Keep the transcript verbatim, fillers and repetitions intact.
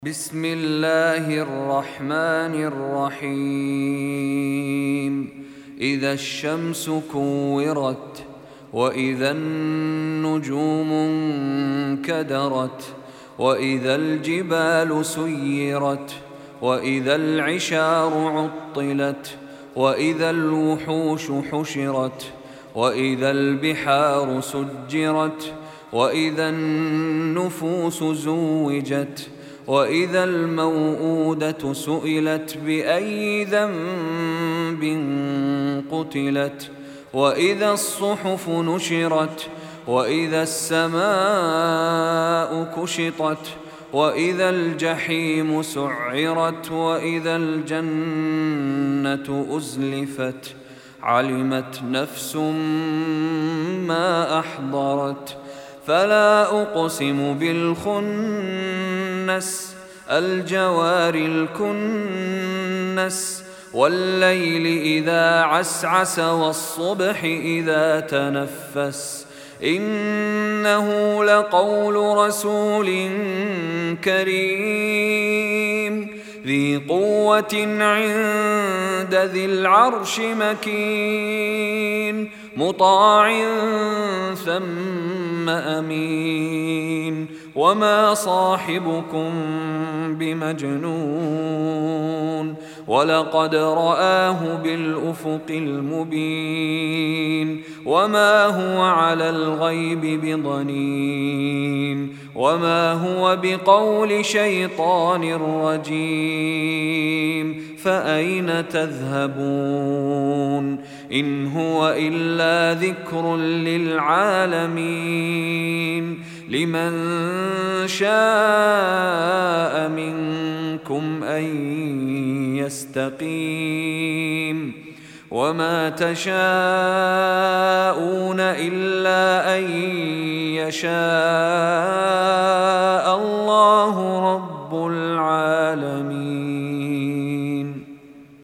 بسم الله الرحمن الرحيم إذا الشمس كورت وإذا النجوم انكدرت وإذا الجبال سيرت وإذا العشار عطلت وإذا الوحوش حشرت وإذا البحار سجرت وإذا النفوس زوجت وإذا الموءودة سئلت بأي ذنب قتلت وإذا الصحف نشرت وإذا السماء كشطت وإذا الجحيم سعرت وإذا الجنة أزلفت علمت نفس ما أحضرت فلا أقسم بالخنس الجوار الكنس والليل إذا عسعس والصبح إذا تنفس إنه لقول رسول كريم ذي قوة عند ذي العرش مكين مطاع ثم أمين وما صاحبكم بمجنون ولقد رآه بالأفق المبين وما هو على الغيب بضنين وما هو بقول شيطان رجيم فأين تذهبون إن هو إلا ذكر للعالمين لمن شاء منكم أن يستقيم وما تشاءون إلا أن يشاء الله رب